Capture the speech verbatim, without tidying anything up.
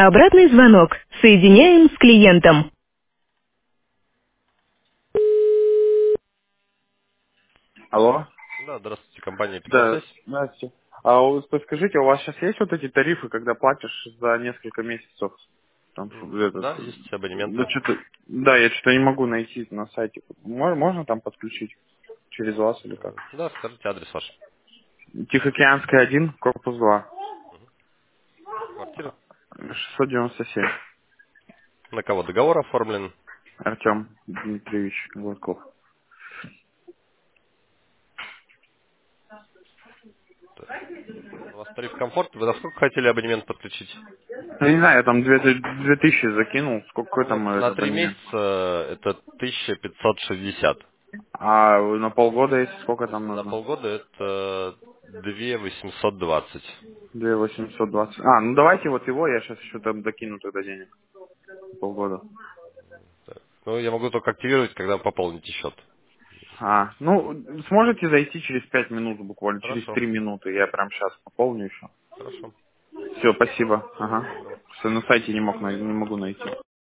Обратный звонок. Соединяем с клиентом. Алло. Да, здравствуйте, компания Да, Петросвязь. Настя. А у- подскажите, у вас сейчас есть вот эти тарифы, когда платишь за несколько месяцев? Там М, что- этот, Да, есть да, абонементы. что-то, да, я что-то не могу найти на сайте. Мо- Можно там подключить через вас или как? Э, Да, скажите адрес ваш. Тихоокеанская один, корпус два, Квартира. шестьсот девяносто семь. На кого договор оформлен? Артем Дмитриевич Гладков. Так, у вас тариф комфорт. Вы на сколько хотели абонемент подключить? Я не знаю, я там две, две тысячи закинул. Сколько Ну, там вот на этот три абонемент? месяца это тысяча пятьсот шестьдесят. А на полгода, если сколько там Если на нужно? полгода, это две восемьсот двадцать. Две восемьсот двадцать. А, ну давайте вот его, я сейчас еще там докину тогда денег. Полгода. Так. Ну, я могу только активировать, когда пополните счет. А, ну, сможете зайти через пять минут буквально, через Хорошо, три минуты. Я прям сейчас пополню еще. хорошо. Все, спасибо. Ага. Всего доброго. Что на сайте не мог най- не могу найти.